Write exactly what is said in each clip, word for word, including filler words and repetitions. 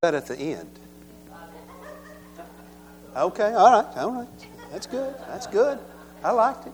That at the end. Okay, all right, all right. That's good. That's good. I liked it.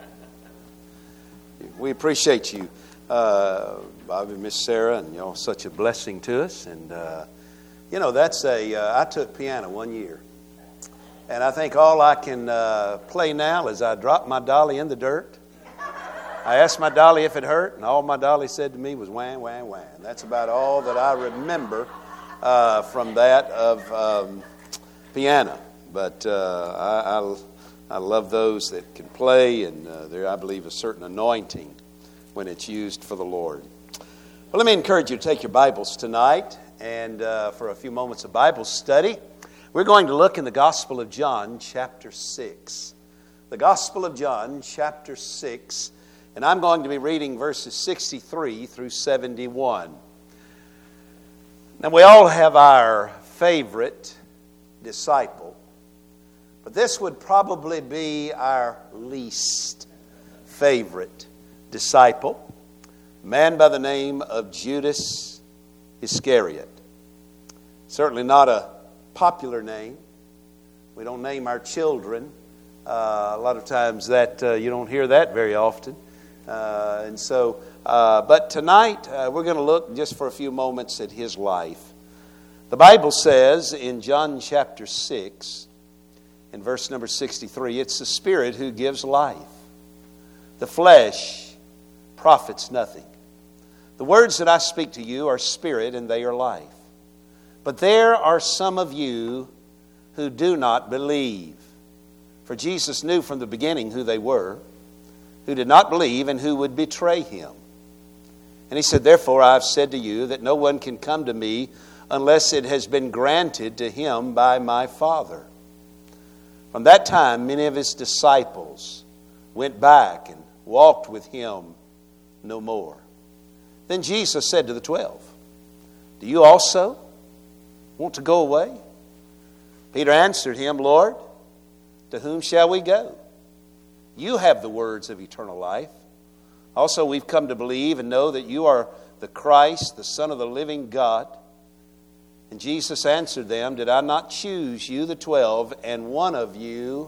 We appreciate you, uh, Bobby and Miss Sarah, and y'all such a blessing to us. And uh, you know, that's a. Uh, I took piano one year, and I think all I can uh, play now is I dropped my dolly in the dirt. I asked my dolly if it hurt, and all my dolly said to me was wham, wham, wham. That's about all that I remember uh, from that of um, piano. But uh, I, I, I love those that can play, and uh, there, I believe, a certain anointing when it's used for the Lord. Well, let me encourage you to take your Bibles tonight, and uh, for a few moments of Bible study, we're going to look in the Gospel of John, chapter six. The Gospel of John, chapter six. And I'm going to be reading verses sixty-three through seventy-one. Now, we all have our favorite disciple, but this would probably be our least favorite disciple, a man by the name of Judas Iscariot. Certainly not a popular name. We don't name our children. Uh, a lot of times that uh, you don't hear that very often. Uh, and so, uh, but tonight uh, we're going to look just for a few moments at his life. The Bible says in John chapter six, in verse number sixty-three, it's the Spirit who gives life. The flesh profits nothing. The words that I speak to you are spirit and they are life. But there are some of you who do not believe. For Jesus knew from the beginning who they were, who did not believe and who would betray him. And he said, therefore I have said to you that no one can come to me unless it has been granted to him by my Father. From that time, many of his disciples went back and walked with him no more. Then Jesus said to the twelve, do you also want to go away? Peter answered him, Lord, to whom shall we go? You have the words of eternal life. Also, we've come to believe and know that you are the Christ, the Son of the living God. And Jesus answered them, did I not choose you, the twelve, and one of you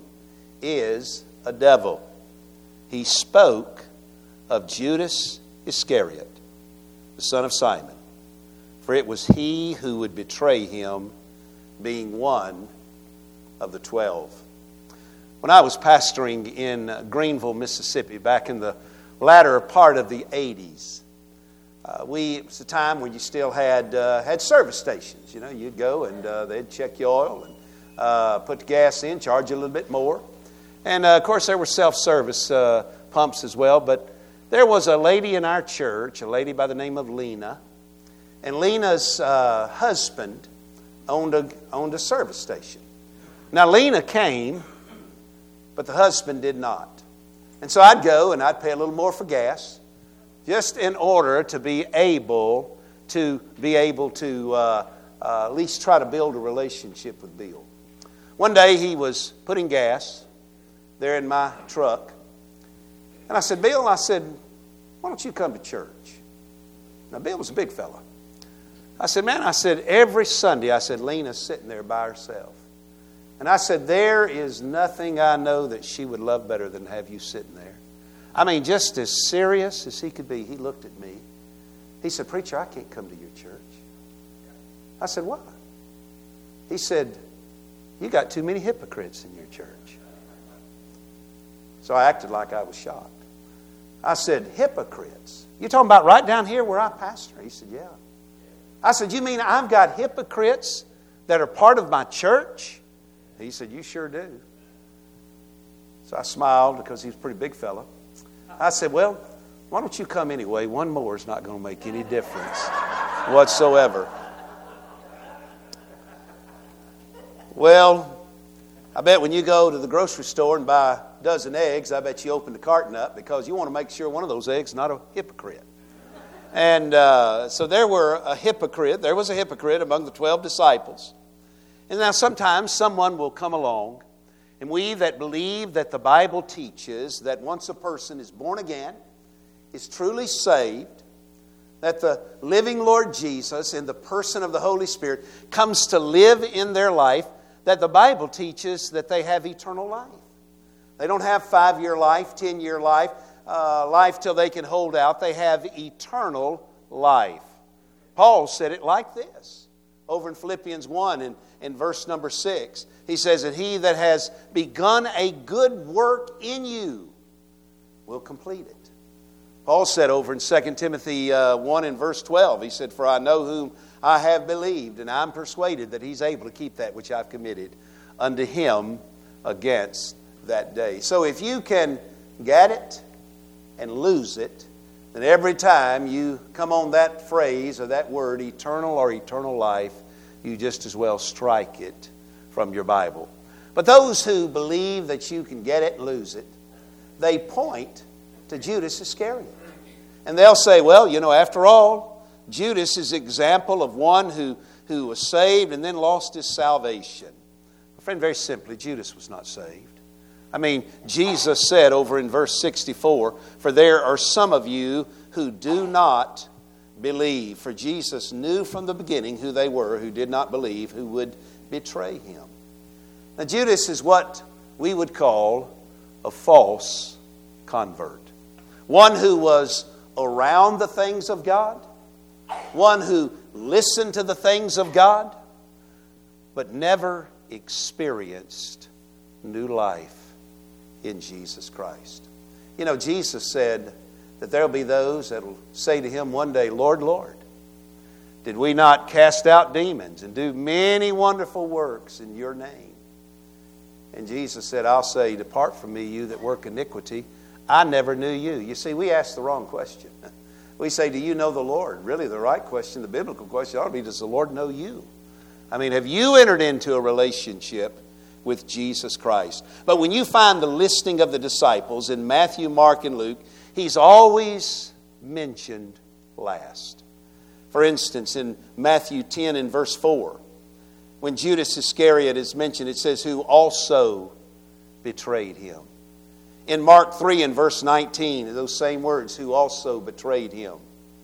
is a devil? He spoke of Judas Iscariot, the son of Simon. For it was he who would betray him, being one of the twelve. When I was pastoring in Greenville, Mississippi, back in the latter part of the eighties, uh, we it was a time when you still had uh, had service stations. You know, you'd go and uh, they'd check your oil and uh, put the gas in, charge you a little bit more. And uh, of course, there were self-service uh, pumps as well. But there was a lady in our church, a lady by the name of Lena, and Lena's uh, husband owned a owned a service station. Now, Lena came, but the husband did not. And so I'd go and I'd pay a little more for gas just in order to be able to be able to uh, uh, at least try to build a relationship with Bill. One day he was putting gas there in my truck. And I said, Bill, I said, why don't you come to church? Now, Bill was a big fella. I said, man, I said, every Sunday, I said, Lena's sitting there by herself. And I said, there is nothing I know that she would love better than to have you sitting there. I mean, just as serious as he could be, he looked at me. He said, preacher, I can't come to your church. I said, why? He said, you got too many hypocrites in your church. So I acted like I was shocked. I said, hypocrites? You talking about right down here where I pastor? He said, yeah. I said, you mean I've got hypocrites that are part of my church? He said, you sure do. So I smiled because he was a pretty big fella. I said, well, why don't you come anyway? One more is not going to make any difference whatsoever. Well, I bet when you go to the grocery store and buy a dozen eggs, I bet you open the carton up because you want to make sure one of those eggs is not a hypocrite. And uh, so there were a hypocrite. There was a hypocrite among the twelve disciples. And now sometimes someone will come along, and we that believe that the Bible teaches that once a person is born again, is truly saved, that the living Lord Jesus in the person of the Holy Spirit comes to live in their life, that the Bible teaches that they have eternal life. They don't have five-year life, ten-year life, uh, life till they can hold out. They have eternal life. Paul said it like this over in Philippians one in, in verse number six. He says that he that has begun a good work in you will complete it. Paul said over in Second Timothy uh, one in verse twelve, he said, for I know whom I have believed, and I'm persuaded that he's able to keep that which I've committed unto him against that day. So if you can get it and lose it, then every time you come on that phrase or that word, eternal or eternal life, you just as well strike it from your Bible. But those who believe that you can get it and lose it, they point to Judas Iscariot. And they'll say, well, you know, after all, Judas is an example of one who, who was saved and then lost his salvation. Friend, very simply, Judas was not saved. I mean, Jesus said over in verse sixty-four, for there are some of you who do not believe. For Jesus knew from the beginning who they were who did not believe, who would betray him. Now, Judas is what we would call a false convert. One who was around the things of God. One who listened to the things of God, but never experienced new life in Jesus Christ. You know, Jesus said that there will be those that will say to him one day, Lord, Lord, did we not cast out demons and do many wonderful works in your name? And Jesus said, I'll say, depart from me, you that work iniquity. I never knew you. You see, we ask the wrong question. We say, do you know the Lord? Really, the right question, the biblical question ought to be, does the Lord know you? I mean, have you entered into a relationship with Jesus Christ? But when you find the listing of the disciples in Matthew, Mark, and Luke, he's always mentioned last. For instance, in Matthew ten and verse four, when Judas Iscariot is mentioned, it says, who also betrayed him. In Mark three and verse nineteen, those same words, who also betrayed him.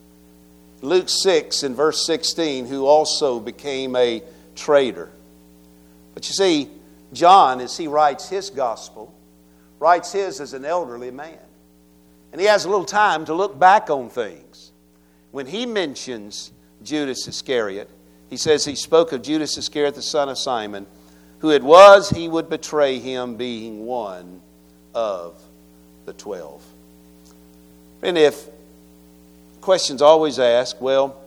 Luke six and verse sixteen, who also became a traitor. But you see, John, as he writes his gospel, writes his as an elderly man. And he has a little time to look back on things. When he mentions Judas Iscariot, he says he spoke of Judas Iscariot, the son of Simon, who it was he would betray him, being one of the twelve. And if questions always asked, well,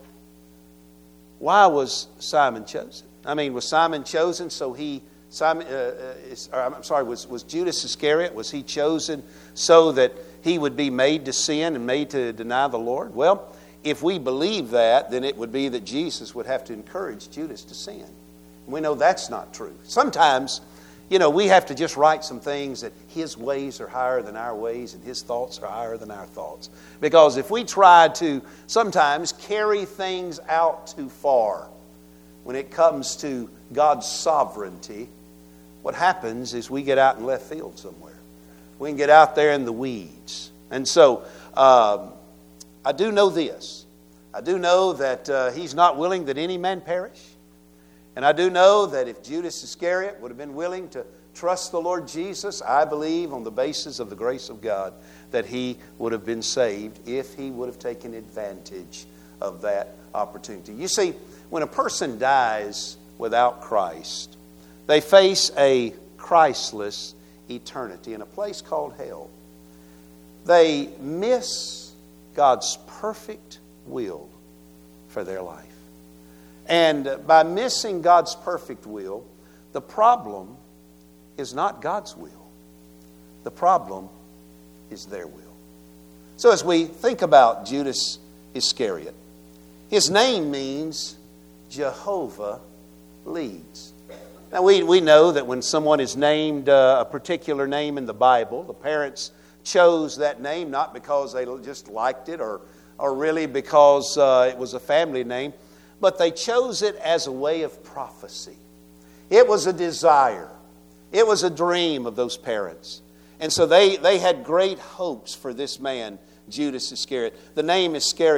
why was Simon chosen? I mean, was Simon chosen so he, Simon, uh, is, or, I'm sorry, was, was Judas Iscariot, was he chosen so that he would be made to sin and made to deny the Lord? Well, if we believe that, then it would be that Jesus would have to encourage Judas to sin. We know that's not true. Sometimes, you know, we have to just write some things that his ways are higher than our ways and his thoughts are higher than our thoughts. Because if we try to sometimes carry things out too far when it comes to God's sovereignty, what happens is we get out in left field somewhere. We can get out there in the weeds. And so, um, I do know this. I do know that uh, he's not willing that any man perish. And I do know that if Judas Iscariot would have been willing to trust the Lord Jesus, I believe on the basis of the grace of God that he would have been saved if he would have taken advantage of that opportunity. You see, when a person dies without Christ, they face a Christless eternity in a place called hell. They miss God's perfect will for their life. And by missing God's perfect will, the problem is not God's will. The problem is their will. So as we think about Judas Iscariot, his name means Jehovah leads. Now we, we know that when someone is named uh, a particular name in the Bible, the parents chose that name not because they just liked it or, or really because uh, it was a family name, but they chose it as a way of prophecy. It was a desire. It was a dream of those parents. And so they, they had great hopes for this man, Judas Iscariot. The name Iscariot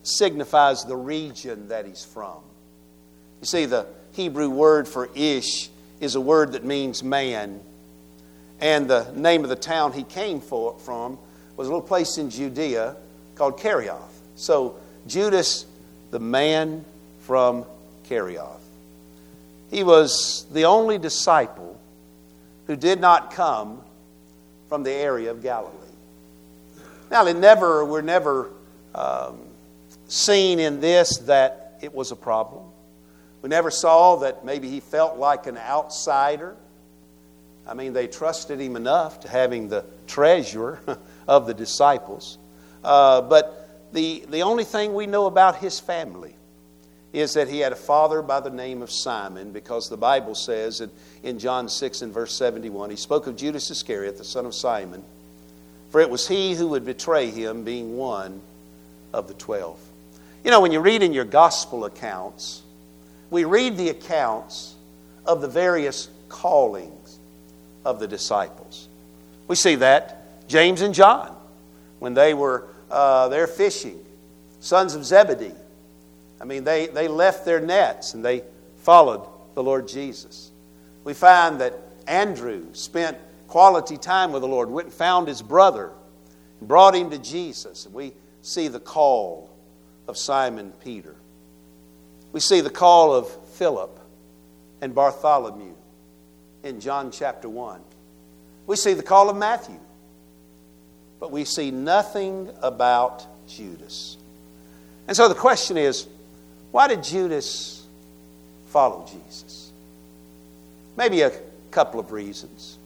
signifies the region that he's from. You see, the Hebrew word for Ish is a word that means man. And the name of the town he came for, from was a little place in Judea called Kerioth. So Judas, the man from Kerioth. He was the only disciple who did not come from the area of Galilee. Now, it never, we're never um, seen in this that it was a problem. We never saw that maybe he felt like an outsider. I mean, they trusted him enough to having the treasurer of the disciples. Uh, but the, the only thing we know about his family is that he had a father by the name of Simon, because the Bible says in, in John six and verse seventy-one, he spoke of Judas Iscariot, the son of Simon, for it was he who would betray him, being one of the twelve. You know, when you read in your gospel accounts, we read the accounts of the various callings of the disciples. We see that James and John, when they were uh, there fishing, sons of Zebedee. I mean, they, they left their nets and they followed the Lord Jesus. We find that Andrew spent quality time with the Lord, went and found his brother, and brought him to Jesus. And we see the call of Simon Peter. We see the call of Philip and Bartholomew in John chapter one. We see the call of Matthew. But we see nothing about Judas. And so the question is, why did Judas follow Jesus? Maybe a couple of reasons.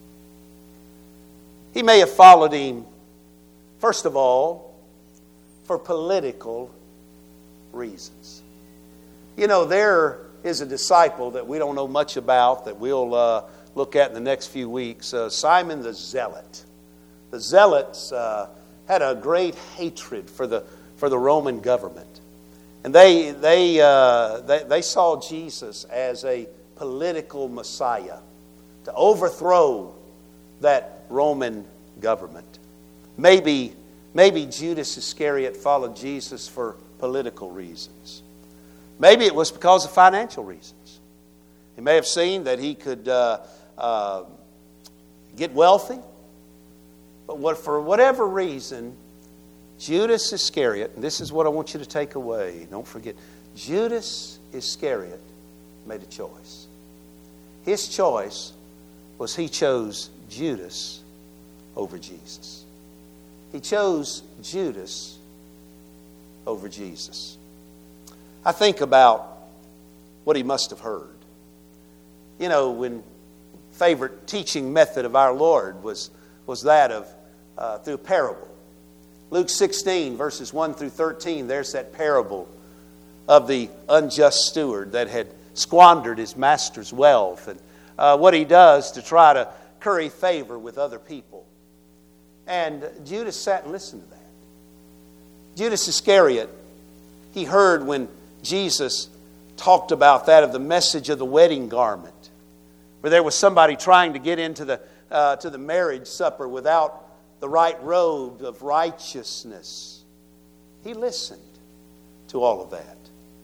He may have followed him, first of all, for political reasons. You know, there is a disciple that we don't know much about that we'll uh, look at in the next few weeks, uh, Simon the Zealot. The Zealots uh, had a great hatred for the for the Roman government. And they, they, uh, they, they saw Jesus as a political Messiah to overthrow that Roman government. Maybe, maybe Judas Iscariot followed Jesus for political reasons. Maybe it was because of financial reasons. He may have seen that he could uh, uh, get wealthy. But what, for whatever reason, Judas Iscariot, and this is what I want you to take away. Don't forget, Judas Iscariot made a choice. His choice was he chose Judas over Jesus. He chose Judas over Jesus. I think about what he must have heard. You know, when favorite teaching method of our Lord was, was that of uh, through parable. Luke sixteen, verses one through thirteen, there's that parable of the unjust steward that had squandered his master's wealth and uh, what he does to try to curry favor with other people. And Judas sat and listened to that. Judas Iscariot, he heard when Jesus talked about that of the message of the wedding garment, where there was somebody trying to get into the uh, to the marriage supper without the right robe of righteousness. He listened to all of that.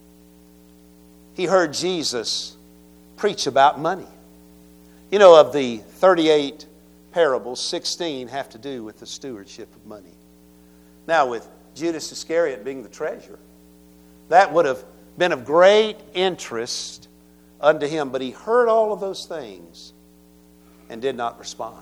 He heard Jesus preach about money. You know, of the thirty-eight parables, sixteen have to do with the stewardship of money. Now, with Judas Iscariot being the treasurer, that would have been of great interest unto him, but he heard all of those things and did not respond.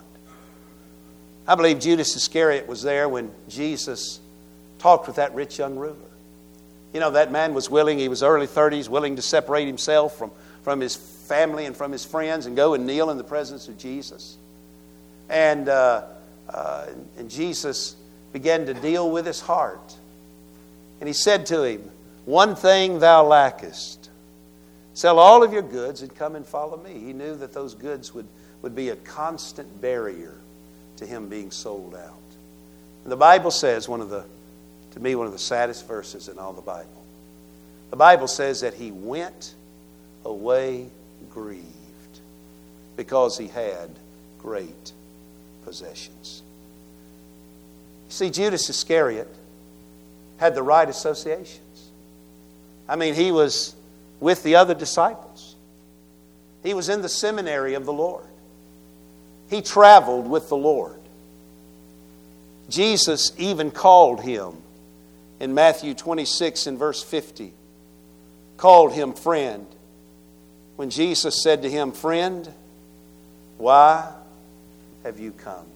I believe Judas Iscariot was there when Jesus talked with that rich young ruler. You know, that man was willing, he was early thirties, willing to separate himself from, from his family and from his friends and go and kneel in the presence of Jesus. And, uh, uh, and Jesus began to deal with his heart. And he said to him, "One thing thou lackest. Sell all of your goods and come and follow me." He knew that those goods would, would be a constant barrier to him being sold out. And the Bible says, one of the, to me, one of the saddest verses in all the Bible. The Bible says that he went away grieved because he had great possessions. See, Judas Iscariot had the right associations. I mean, he was with the other disciples. He was in the seminary of the Lord. He traveled with the Lord. Jesus even called him in Matthew twenty-six and verse fifty. Called him friend. When Jesus said to him, "Friend, why have you come?"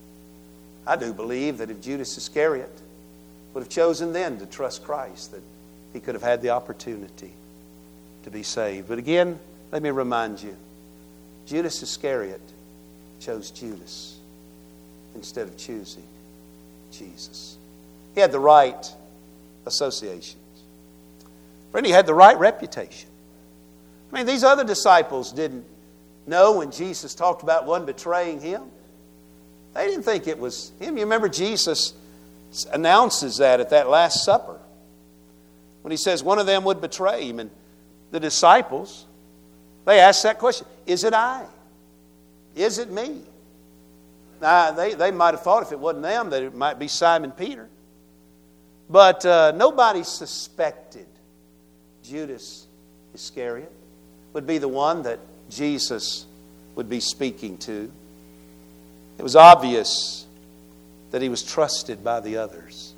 I do believe that if Judas Iscariot would have chosen then to trust Christ, that he could have had the opportunity to be saved. But again, let me remind you, Judas Iscariot chose Judas instead of choosing Jesus. He had the right associations. Friend, he had the right reputation. I mean, these other disciples didn't know when Jesus talked about one betraying him. They didn't think it was him. You remember Jesus announces that at that Last Supper, when he says one of them would betray him. And the disciples, they asked that question, is it I? Is it me? Now, they, they might have thought if it wasn't them that it might be Simon Peter. But uh, nobody suspected Judas Iscariot would be the one that Jesus would be speaking to. It was obvious that he was trusted by the others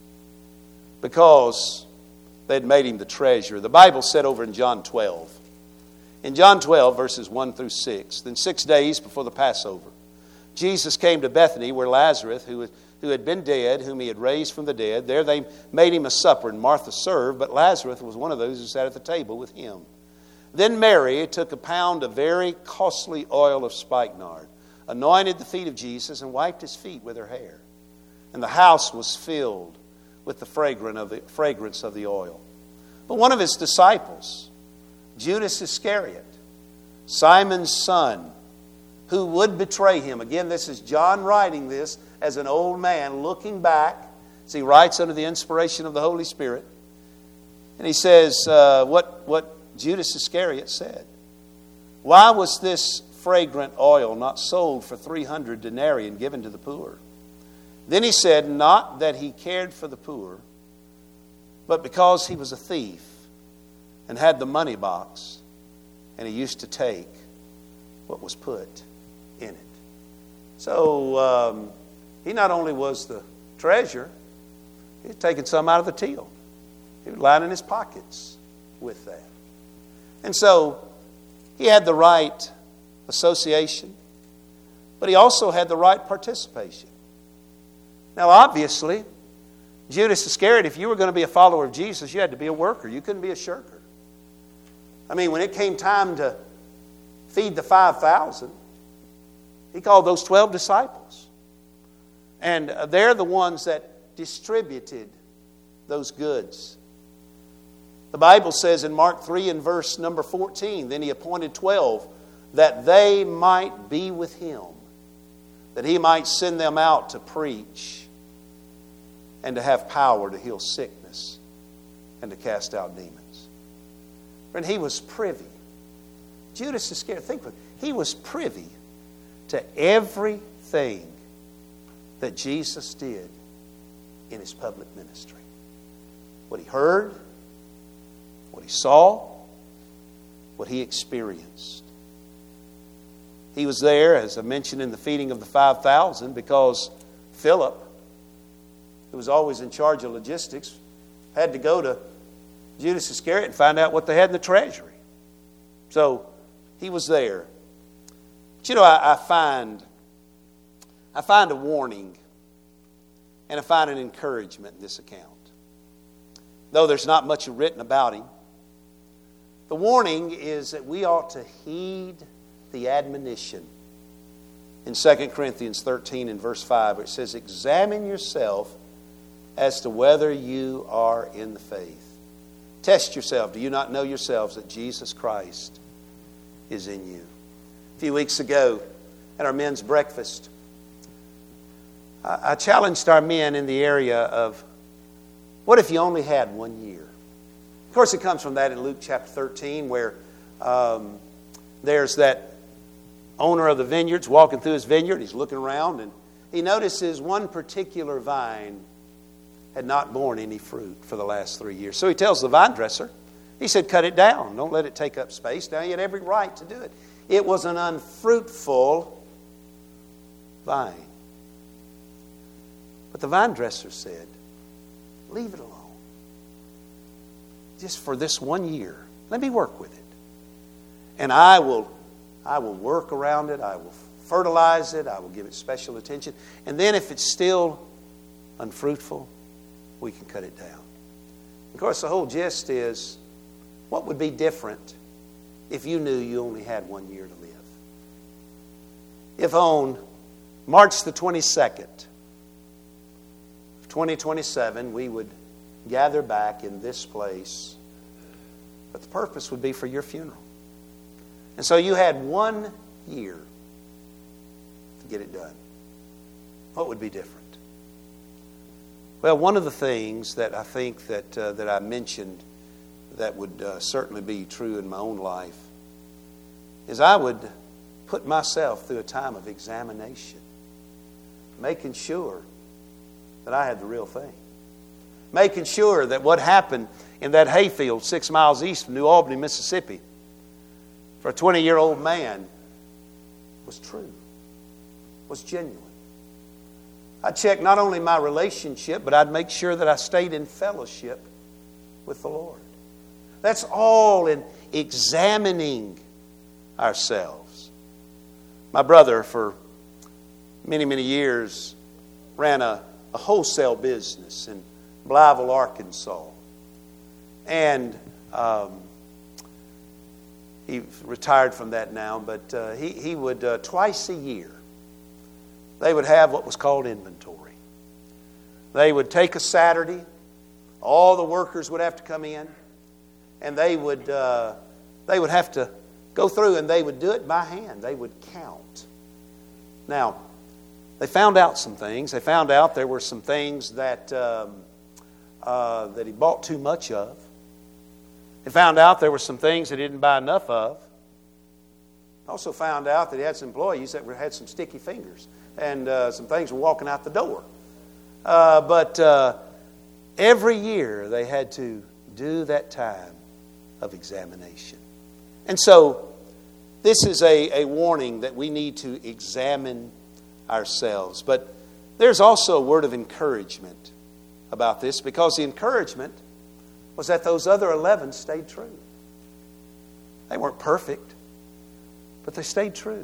because they had made him the treasurer. The Bible said over in John twelve, in John twelve, verses one through six, then six days before the Passover, Jesus came to Bethany where Lazarus, who, who had been dead, whom he had raised from the dead, there they made him a supper, and Martha served, but Lazarus was one of those who sat at the table with him. Then Mary took a pound of very costly oil of spikenard, anointed the feet of Jesus, and wiped his feet with her hair. And the house was filled with the fragrance of the oil. But one of his disciples, Judas Iscariot, Simon's son, who would betray him. Again, this is John writing this as an old man looking back as he writes under the inspiration of the Holy Spirit. And he says uh, what, what Judas Iscariot said. Why was this fragrant oil not sold for three hundred denarii and given to the poor? Then he said, not that he cared for the poor, but because he was a thief and had the money box, and he used to take what was put in it. So um, he not only was the treasurer, he was taking some out of the till. He was lining his pockets with that. And so he had the right association, but he also had the right participation. Now, obviously, Judas Iscariot, if you were going to be a follower of Jesus, you had to be a worker. You couldn't be a shirker. I mean, when it came time to feed the five thousand, he called those twelve disciples. And they're the ones that distributed those goods. The Bible says in Mark three and verse number fourteen, then he appointed twelve that they might be with him, that he might send them out to preach and to have power to heal sickness and to cast out demons. Friend, he was privy. Judas Iscariot, think of it. He was privy to everything that Jesus did in his public ministry. What he heard, what he saw, what he experienced. He was there, as I mentioned, in the feeding of the five thousand because Philip, who was always in charge of logistics, had to go to Judas Iscariot and find out what they had in the treasury. So he was there. But you know, I, I find I find a warning and I find an encouragement in this account. Though there's not much written about him, the warning is that we ought to heed the admonition in Second Corinthians thirteen and verse five, where it says, examine yourself as to whether you are in the faith. Test yourself. Do you not know yourselves that Jesus Christ is in you? A few weeks ago at our men's breakfast, I challenged our men in the area of, what if you only had one year? Of course, it comes from that in Luke chapter thirteen, where um, there's that owner of the vineyards walking through his vineyard. He's looking around and he notices one particular vine had not borne any fruit for the last three years. So he tells the vine dresser, He said, cut it down. Don't let it take up space. Now, he had every right to do it. It was an unfruitful vine. But the vine dresser said, leave it alone. Just for this one year. Let me work with it. And I will, I will work around it. I will fertilize it. I will give it special attention. And then if it's still unfruitful, we can cut it down. Of course, the whole gist is, what would be different if you knew you only had one year to live? If on March the twenty-second of twenty twenty-seven, we would gather back in this place, but the purpose would be for your funeral. And so you had one year to get it done. What would be different? Well, one of the things that I think that uh, that I mentioned that would uh, certainly be true in my own life is I would put myself through a time of examination, making sure that I had the real thing, making sure that what happened in that hayfield six miles east of New Albany, Mississippi, for a twenty-year-old man was true, was genuine. I'd check not only my relationship, but I'd make sure that I stayed in fellowship with the Lord. That's all in examining ourselves. My brother, for many, many years, ran a, a wholesale business in Blytheville, Arkansas. And um, he retired from that now, but uh, he, he would, uh, twice a year, they would have what was called inventory. They would take a Saturday, all the workers would have to come in, and they would uh, they would have to go through, and they would do it by hand. They would count. Now, they found out some things. They found out there were some things that um, uh, that he bought too much of. They found out there were some things that he didn't buy enough of. Also found out that he had some employees that had some sticky fingers, and uh, some things were walking out the door. Uh, but uh, every year they had to do that time of examination. And so this is a, a warning that we need to examine ourselves. But there's also a word of encouragement about this, because the encouragement was that those other eleven stayed true. They weren't perfect, but they stayed true.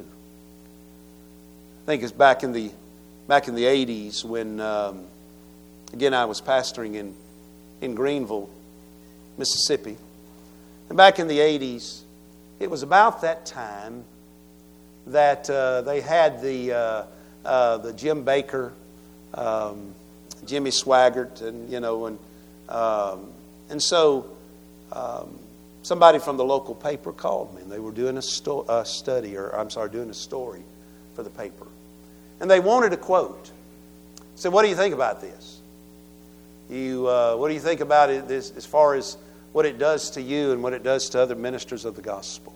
I think it's back in the back in the eighties when, um, again, I was pastoring in, in Greenville, Mississippi. And back in the eighties, it was about that time that uh, they had the uh, uh, the Jim Bakker, um, Jimmy Swaggart, and you know, and um, and so um, somebody from the local paper called me, and they were doing a, sto- a study, or I'm sorry, doing a story for the paper, and they wanted a quote. I said, "What do you think about this? You, uh, what do you think about it this, as far as what it does to you and what it does to other ministers of the gospel?"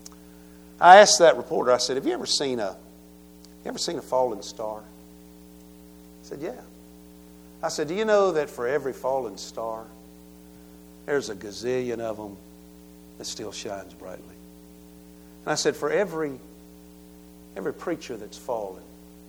I asked that reporter, I said, have you ever seen a, you ever seen a fallen star? He said, yeah. I said, do you know that for every fallen star, there's a gazillion of them that still shines brightly? And I said, for every, every preacher that's fallen,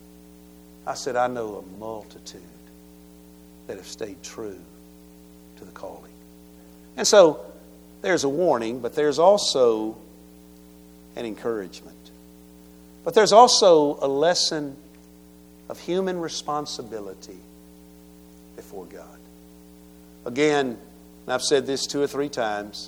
I said, I know a multitude that have stayed true to the calling. And so there's a warning, but there's also an encouragement. But there's also a lesson of human responsibility before God. Again, and I've said this two or three times,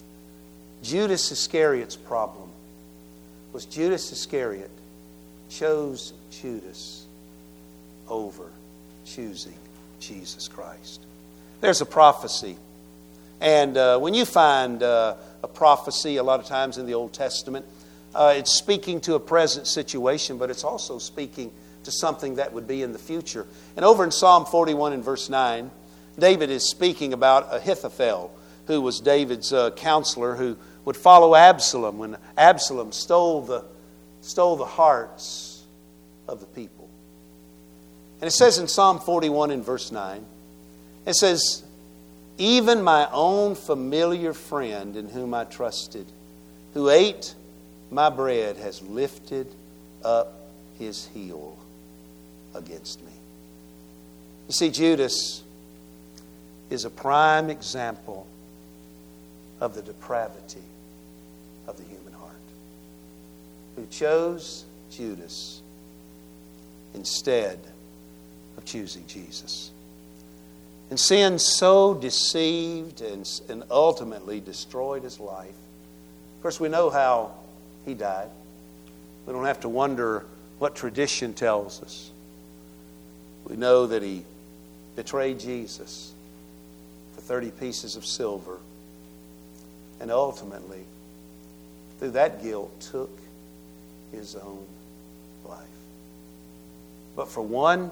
Judas Iscariot's problem was Judas Iscariot chose Judas over choosing Jesus Christ. There's a prophecy. And uh, when you find uh, a prophecy, a lot of times in the Old Testament, uh, it's speaking to a present situation, but it's also speaking to something that would be in the future. And over in Psalm forty-one and verse nine, David is speaking about Ahithophel, who was David's uh, counselor, who would follow Absalom when Absalom stole the, stole the hearts of the people. And it says in Psalm forty-one and verse nine, it says, even my own familiar friend in whom I trusted, who ate my bread, has lifted up his heel against me. You see, Judas is a prime example of the depravity of the human heart, who chose Judas instead of choosing Jesus. And sin so deceived and, and ultimately destroyed his life. Of course, we know how he died. We don't have to wonder what tradition tells us. We know that he betrayed Jesus for thirty pieces of silver, and ultimately, through that guilt, took his own life. But for one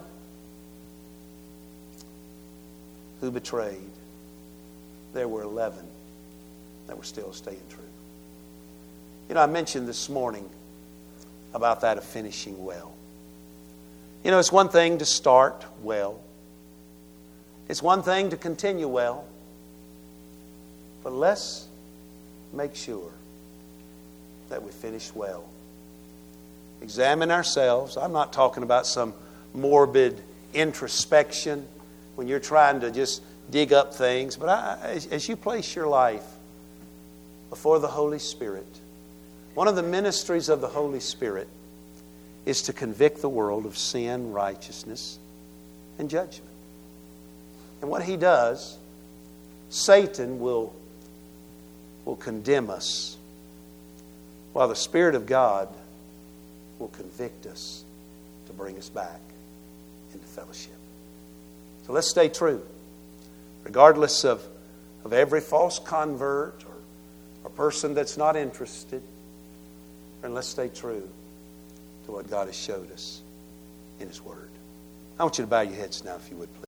who betrayed, there were eleven that were still staying true. You know, I mentioned this morning about that of finishing well. You know, it's one thing to start well. It's one thing to continue well. But let's make sure that we finish well. Examine ourselves. I'm not talking about some morbid introspection when you're trying to just dig up things. But I, as, as you place your life before the Holy Spirit, one of the ministries of the Holy Spirit is to convict the world of sin, righteousness, and judgment. And what he does, Satan will, will condemn us, while the Spirit of God will convict us to bring us back into fellowship. So let's stay true, regardless of, of every false convert or a person that's not interested. And let's stay true to what God has showed us in His Word. I want you to bow your heads now, if you would, please.